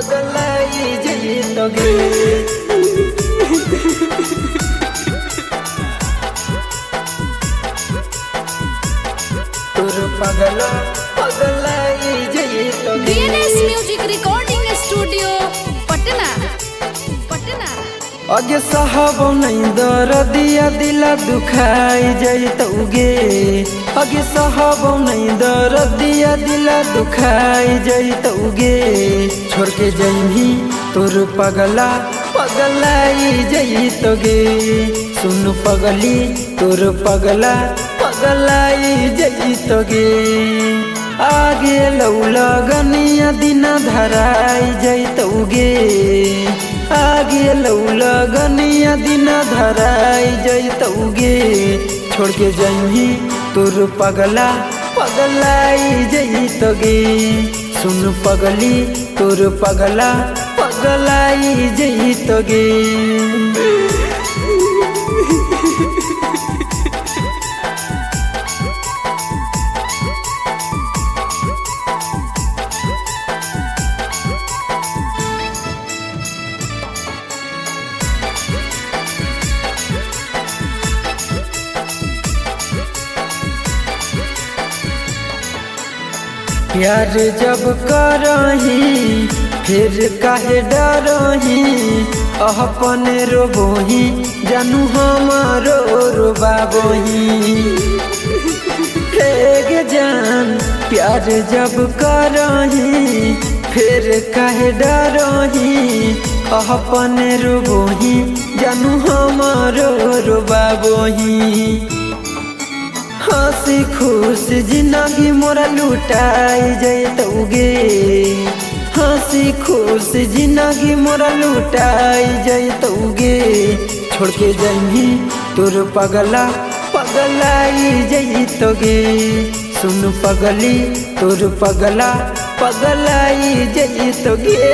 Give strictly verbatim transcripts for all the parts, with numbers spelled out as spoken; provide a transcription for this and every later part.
पगलाई जइतोगे तोर पगला पगलाई जइतोगे। BNS music recording studio Patna Patna. अगे साहब नहीं दर्दिया दिला दुखाई जइतोगे अगे साहब नहीं दर्दिया दिला दुखाई जइतोगे छोड़ के जइही तोर पगला पगलाई जइतोगे सुन पगली तोर पगला पगलाई जइतोगे आगे लौला गनिया दिन धराई जइतोगे आगे लौला गनिया दिन धराई जइतोगे छोड़ के जइही तोर पगला पगलाई जइतोगे सुन पगली तोर पगला पगलाई जइतोगे। प्यार जब करही फिर काहे डरही अपने रोबोही जानू हमारो रोबाबोही हे जान प्यार जब करही फिर काहे डरही अपने रोबोही जानू हमारो रोबाबोही हंसी खुश जिंदगी मोरा लुटाई जइतोगे हंसी खुश जिंदगी मोरा लुटाई जइतोगे छोड़ के जइही तोर पगला पगलाई जइतोगे सुन पगली तोर पगला पगलाई जइतोगे।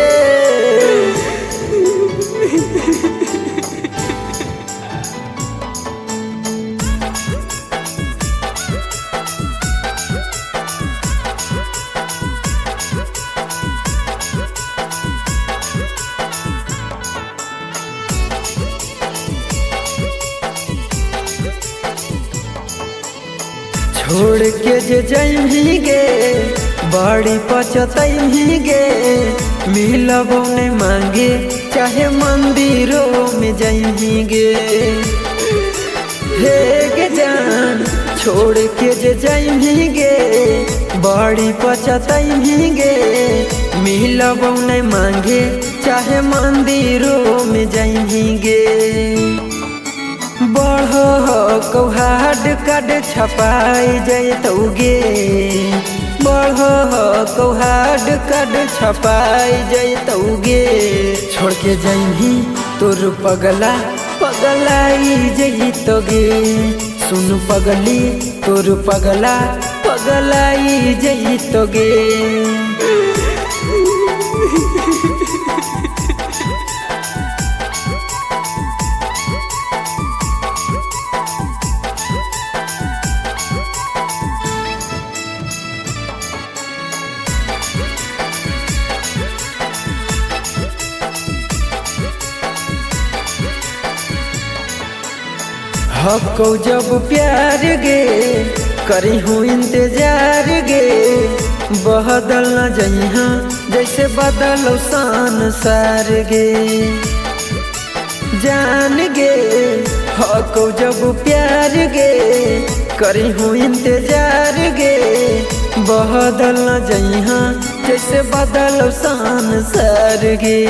छोड़ के जे जइही गे बड़ी पछतइही गे मिलबो ने मांगे चाहे मंदिरों में जइही गे हे गे जान छोड़ के जे जइही गे बड़ी पछतइही गे मिलबो ने मांगे चाहे मंदिरों में जइही गे बढ़ो कौहाड काड छपाई जइतोगे बढ़ो कौहाड काड छपाई जइतोगे छोड़ के जइही तोर पगला पगलाई जइतोगे सुन पगली तोर पगला पगलाई जइतोगे। हको जब प्यार गे करी हूँ इंतजार गे बदल न जइहा जैसे बदलो संसार गे जान गे हको जब प्यार गे करी हूँ इंतजार गे बदल न जइहा जैसे बदलो संसार गे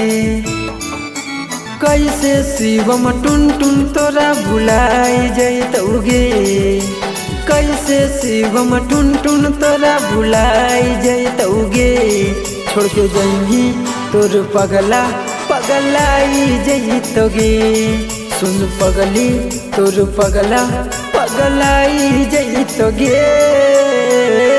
कैसे शिवम टुन टुन तोरा भुलाई जइतोगे कैसे शिवम टुन टुन तोरा भुलाई जइतोगे छोड़ के जइही तोर पगला पगलाई जइतोगे सुन पगली तोर पगला पगलाई जइतोगे।